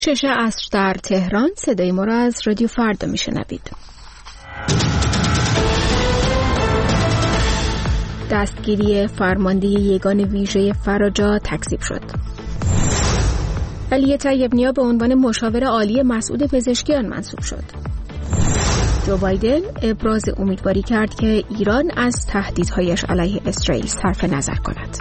6 عصر در تهران. صدای ما را از رادیو فردا میشنوید. دستگیری فرمانده یگان ویژه فراجا تکذیب شد. علی طیب‌نیا به عنوان مشاور عالی مسعود پزشکیان منصوب شد. جو بایدن ابراز امیدواری کرد که ایران از تهدیدهایش علیه اسرائیل صرف نظر کند.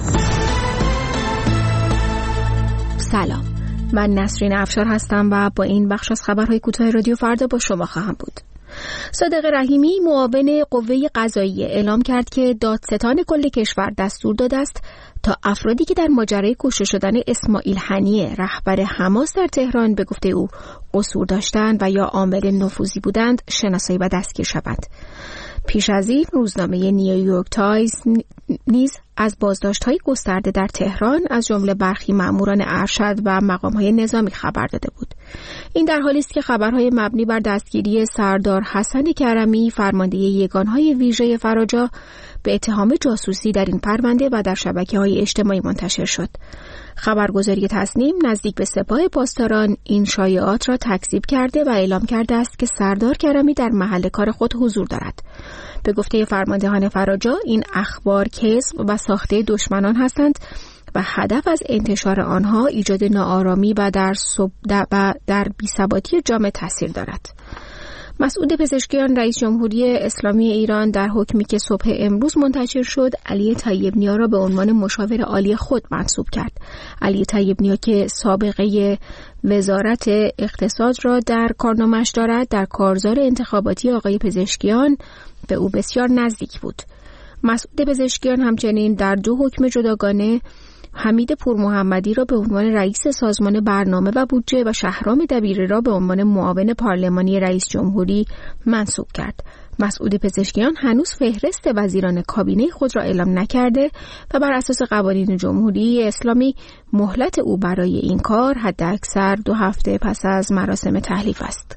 سلام، من نسرین افشار هستم و با این بخش از خبرهای کوتاه رادیو فردا با شما خواهم بود. صادق رحیمی معاون قوه قضاییه اعلام کرد که دادستان کل کشور دستور داده است تا افرادی که در ماجرای کشته شدن اسماعیل هنیه رهبر حماس در تهران به گفته او قصور داشتند و یا عامل نفوذی بودند شناسایی و دستگیر شوند. پیش از این روزنامه نیویورک تایمز نیز از بازداشت‌های گسترده در تهران از جمله برخی مأموران ارشد و مقام‌های نظامی خبر داده بود. این در حالی است که خبرهای مبنی بر دستگیری سردار حسن کرمی فرمانده یگان‌های ویژه فراجا به اتهام جاسوسی در این پرونده و در شبکه‌های اجتماعی منتشر شد. خبرگزاری تصنیم نزدیک به سپاه پاسداران این شایعات را تکذیب کرده و اعلام کرده است که سردار کرمی در محل کار خود حضور دارد. به گفته فرماندهان فراجا این اخبار کذب و ساخته دشمنان هستند و هدف از انتشار آنها ایجاد ناآرامی و در بی‌ثباتی جامعه تاثیر دارد. مسعود پزشکیان رئیس جمهوری اسلامی ایران در حکمی که صبح امروز منتشر شد علی طیب‌نیا را به عنوان مشاور عالی خود منصوب کرد. علی طیب‌نیا که سابقه وزارت اقتصاد را در کارنامه‌اش دارد در کارزار انتخاباتی آقای پزشکیان به او بسیار نزدیک بود. مسعود پزشکیان همچنین در 2 حکم جداگانه حمید پورمحمدی را به عنوان رئیس سازمان برنامه و بودجه و شهرام دبیری را به عنوان معاون پارلمانی رئیس جمهوری منصوب کرد. مسعود پزشکیان هنوز فهرست وزیران کابینه خود را اعلام نکرده و بر اساس قوانین جمهوری اسلامی مهلت او برای این کار حداکثر 2 هفته پس از مراسم تحلیف است.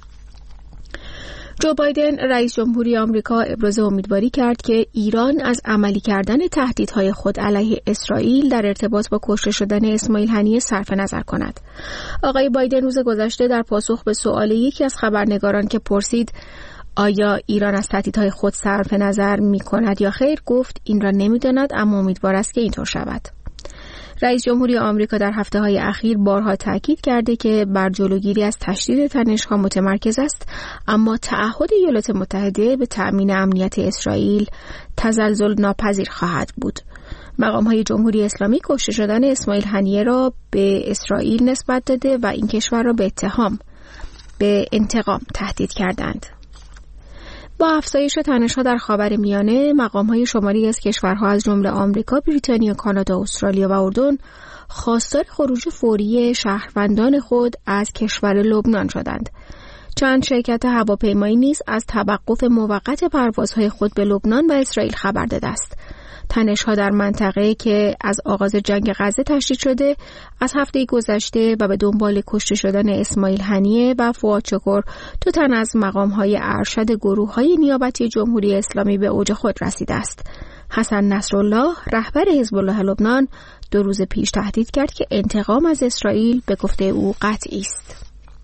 جو بایدن رئیس جمهوری آمریکا ابراز امیدواری کرد که ایران از عملی کردن تهدیدهای خود علیه اسرائیل در ارتباط با کشته شدن اسماعیل هنیه صرف نظر کند. آقای بایدن روز گذشته در پاسخ به سؤال یکی از خبرنگاران که پرسید آیا ایران از تهدیدهای خود صرف نظر می کند یا خیر گفت این را نمی داند اما امیدوار است که اینطور شود. رئیس جمهوری آمریکا در هفته‌های اخیر بارها تاکید کرده که بر جلوگیری از تشدید تنش‌ها متمرکز است، اما تعهد ایالات متحده به تأمین امنیت اسرائیل تزلزل ناپذیر خواهد بود. مقام‌های جمهوری اسلامی کشته شدن اسماعیل هنیه را به اسرائیل نسبت داده و این کشور را به انتقام تهدید کردند. با افزایش تنش‌ها در خاورمیانه، مقام‌های شماری از کشورها از جمله آمریکا، بریتانیا، کانادا، استرالیا و اردن خواستار خروج فوری شهروندان خود از کشور لبنان شدند. چند شرکت هواپیمایی نیز از توقف موقت پروازهای خود به لبنان و اسرائیل خبر داده است. تنش‌ها در منطقه که از آغاز جنگ غزه تشدید شده، از هفته گذشته و به دنبال کشته شدن اسماعیل هنیه و فؤاد شکر 2 تن از مقام‌های ارشد گروه‌های نیابتی جمهوری اسلامی به اوج خود رسیده است. حسن نصرالله رهبر حزب الله لبنان 2 روز پیش تهدید کرد که انتقام از اسرائیل به گفته او قطعی است.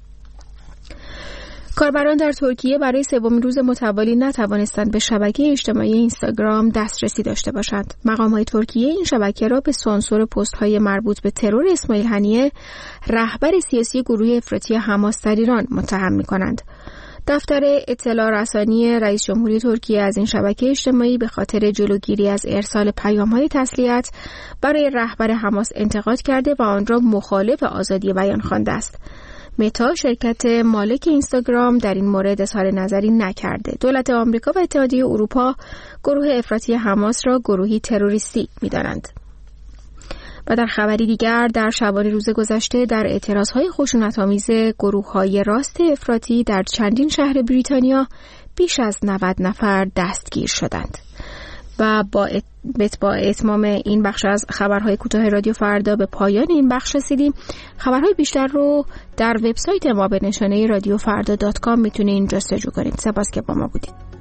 کاربران در ترکیه برای 3مین روز متوالی نتوانستند به شبکه اجتماعی اینستاگرام دسترسی داشته باشند. مقام‌های ترکیه این شبکه را به سانسور پست‌های مربوط به ترور اسماعیل هنیه رهبر سیاسی گروه افراطی حماس در ایران متهم می‌کنند. دفتر اطلاع رسانی رئیس جمهوری ترکیه از این شبکه اجتماعی به خاطر جلوگیری از ارسال پیام‌های تسلیت برای رهبر حماس انتقاد کرده و آن را مخالف آزادی بیان خوانده است. متا شرکت مالک اینستاگرام در این مورد اظهار نظری نکرده. دولت آمریکا و اتحادیه اروپا گروه افراطی حماس را گروهی تروریستی می‌دانند. و در خبری دیگر در شبانه روز گذشته در اعتراضهای خشونت‌آمیز گروه‌های راست افراطی در چندین شهر بریتانیا بیش از 90 نفر دستگیر شدند. و با اتمام این بخش از خبرهای کوتاه رادیو فردا به پایان این بخش رسیدیم. خبرهای بیشتر رو در وبسایت ما به نشانه radiofrda.com میتونین جستجو کنید. سپاس که با ما بودید.